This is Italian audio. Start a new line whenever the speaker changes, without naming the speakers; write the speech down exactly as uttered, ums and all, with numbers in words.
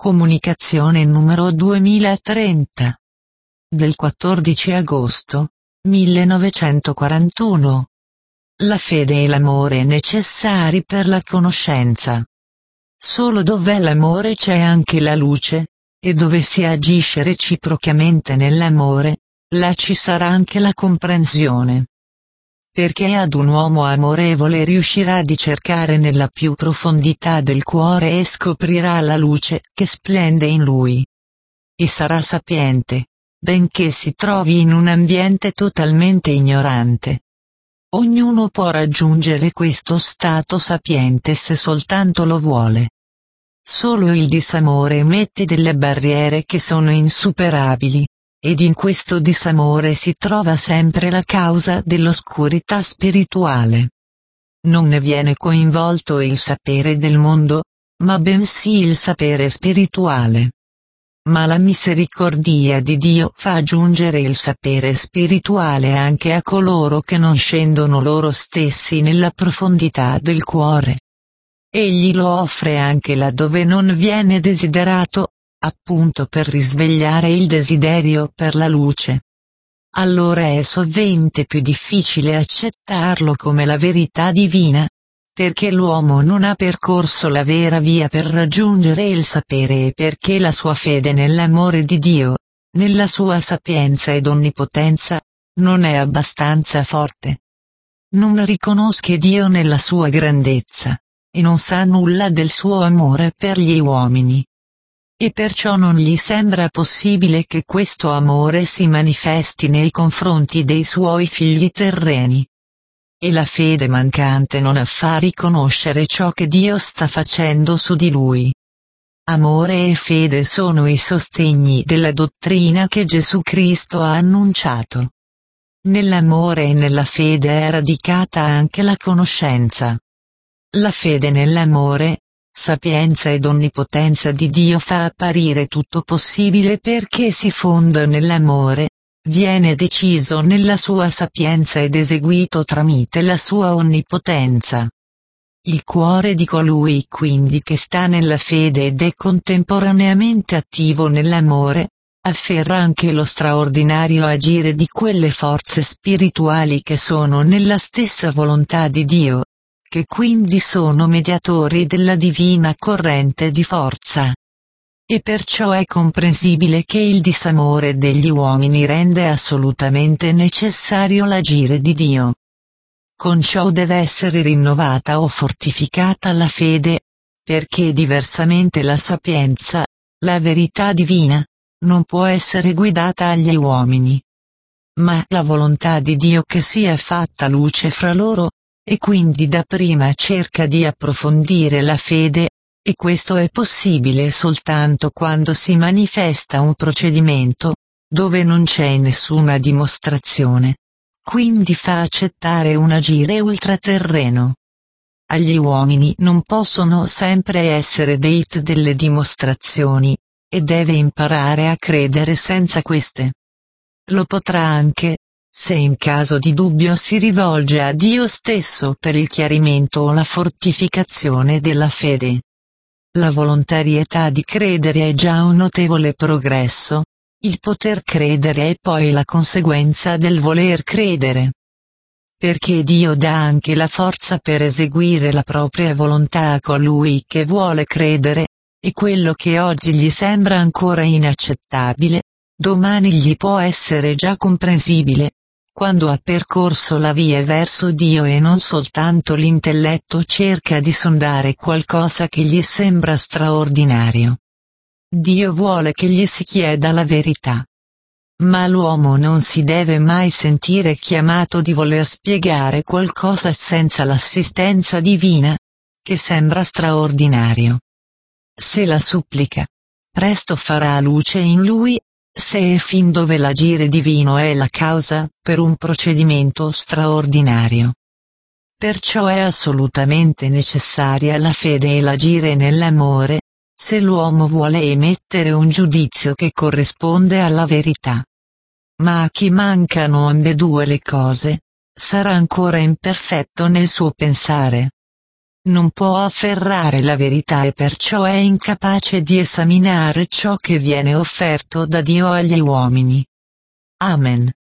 Comunicazione numero duemilatrenta. Del quattordici agosto millenovecentoquarantuno. La fede e l'amore necessari per la conoscenza. Solo dov'è l'amore c'è anche la luce, e dove si agisce reciprocamente nell'amore, là ci sarà anche la comprensione. Perché ad un uomo amorevole riuscirà di cercare nella più profondità del cuore e scoprirà la luce che splende in lui. E sarà sapiente, benché si trovi in un ambiente totalmente ignorante. Ognuno può raggiungere questo stato sapiente se soltanto lo vuole. Solo il disamore mette delle barriere che sono insuperabili. Ed in questo disamore si trova sempre la causa dell'oscurità spirituale. Non ne viene coinvolto il sapere del mondo, ma bensì il sapere spirituale. Ma la misericordia di Dio fa giungere il sapere spirituale anche a coloro che non scendono loro stessi nella profondità del cuore. Egli lo offre anche laddove non viene desiderato, appunto per risvegliare il desiderio per la luce. Allora è sovente più difficile accettarlo come la verità divina, perché l'uomo non ha percorso la vera via per raggiungere il sapere e perché la sua fede nell'amore di Dio, nella sua sapienza ed onnipotenza, non è abbastanza forte. Non riconosce Dio nella sua grandezza, e non sa nulla del suo amore per gli uomini. E perciò non gli sembra possibile che questo amore si manifesti nei confronti dei suoi figli terreni. E la fede mancante non fa riconoscere ciò che Dio sta facendo su di lui. Amore e fede sono i sostegni della dottrina che Gesù Cristo ha annunciato. Nell'amore e nella fede è radicata anche la conoscenza. La fede nell'amore, sapienza ed onnipotenza di Dio fa apparire tutto possibile perché si fonda nell'amore, viene deciso nella sua sapienza ed eseguito tramite la sua onnipotenza. Il cuore di colui quindi che sta nella fede ed è contemporaneamente attivo nell'amore, afferra anche lo straordinario agire di quelle forze spirituali che sono nella stessa volontà di Dio, che quindi sono mediatori della divina corrente di forza. E perciò è comprensibile che il disamore degli uomini rende assolutamente necessario l'agire di Dio. Con ciò deve essere rinnovata o fortificata la fede, perché diversamente la sapienza, la verità divina, non può essere guidata agli uomini. Ma la volontà di Dio che sia fatta luce fra loro, e quindi dapprima cerca di approfondire la fede, e questo è possibile soltanto quando si manifesta un procedimento, dove non c'è nessuna dimostrazione. Quindi fa accettare un agire ultraterreno. Agli uomini non possono sempre essere date delle dimostrazioni, e deve imparare a credere senza queste. Lo potrà anche, se in caso di dubbio si rivolge a Dio stesso per il chiarimento o la fortificazione della fede. La volontarietà di credere è già un notevole progresso, il poter credere è poi la conseguenza del voler credere. Perché Dio dà anche la forza per eseguire la propria volontà a colui che vuole credere, e quello che oggi gli sembra ancora inaccettabile, domani gli può essere già comprensibile, quando ha percorso la via verso Dio e non soltanto l'intelletto cerca di sondare qualcosa che gli sembra straordinario. Dio vuole che gli si chieda la verità. Ma l'uomo non si deve mai sentire chiamato di voler spiegare qualcosa senza l'assistenza divina, che sembra straordinario. Se la supplica, presto farà luce in lui, se è fin dove l'agire divino è la causa, per un procedimento straordinario. Perciò è assolutamente necessaria la fede e l'agire nell'amore, se l'uomo vuole emettere un giudizio che corrisponde alla verità. Ma a chi mancano ambedue le cose, sarà ancora imperfetto nel suo pensare. non può afferrare la verità e perciò è incapace di esaminare ciò che viene offerto da Dio agli uomini. Amen.